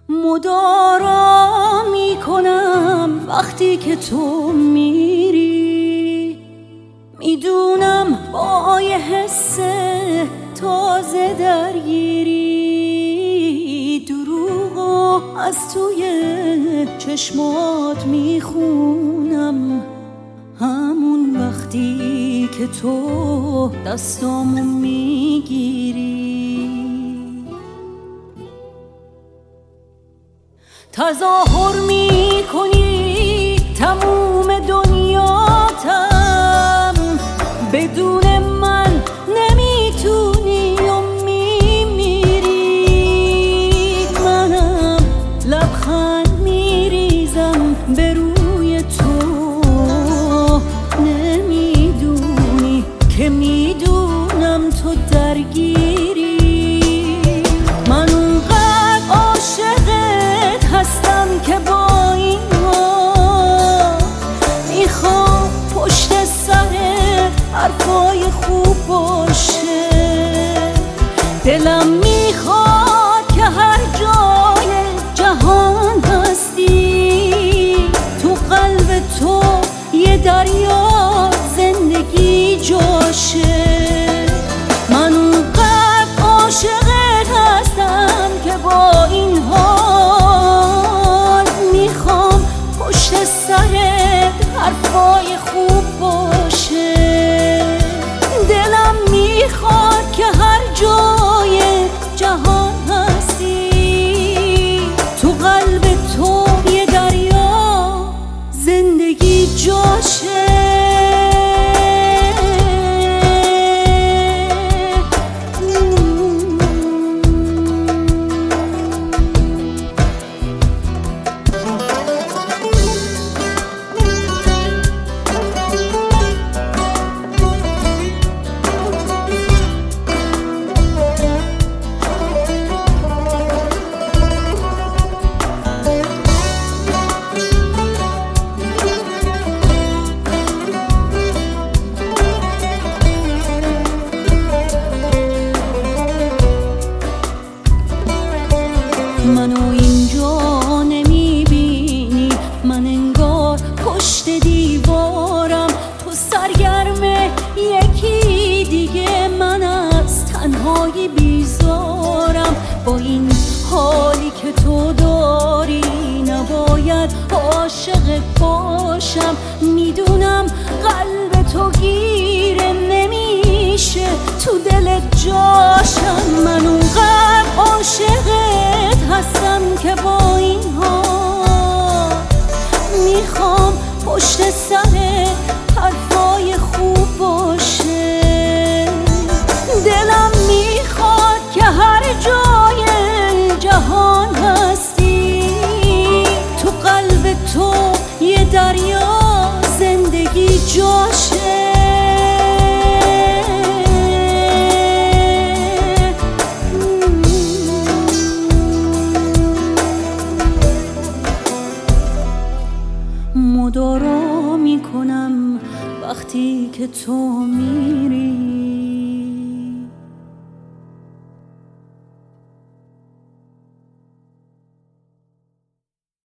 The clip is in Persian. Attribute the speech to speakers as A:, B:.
A: مدارا میکنم وقتی که تو میری، میدونم با یه حس تازه درگیری، دروغو از توی چشمات میخونم، همون وقتی که تو دستامو میگیری. تظاهر میکنی تموم دنیاتم، بدون من نمیتونی و میمیری. منم لبخند میریزم به روی تو، نمیدونی که میدونم تو درگیری. من اونقدر عاشقت هستم که با این حال میخوام پشت سرت حرفای خوب باشه. دلم میخواد که هر جای جهان هستی، تو قلب تو یه دریا زندگی جاشه. من اونقدر عاشقت هستم که با این حال میخوام پشت سرت حرفای خوب باشه. دلم میخواد که هر جای جهان هستی، تو قلب تو یه دریا زندگی جاشه. منو اینجا نمیبینی، من انگار پشت دیوارم، تو سرگرم یکی دیگه، من از تنهایی بیزارم. با این حالی که تو داری نباید عاشقت باشم، میدونم قلب تو گیره نمیشه تو دلت جاشم. من اونقدر عاشقت هستم که با این حال میخوام پشت سر حرفای خوب باشه. دلم میخواد که هر جای جهان هستی، تو قلب تو یه دریا زندگی جاشه. مدارا میکنم وقتی که تو میری،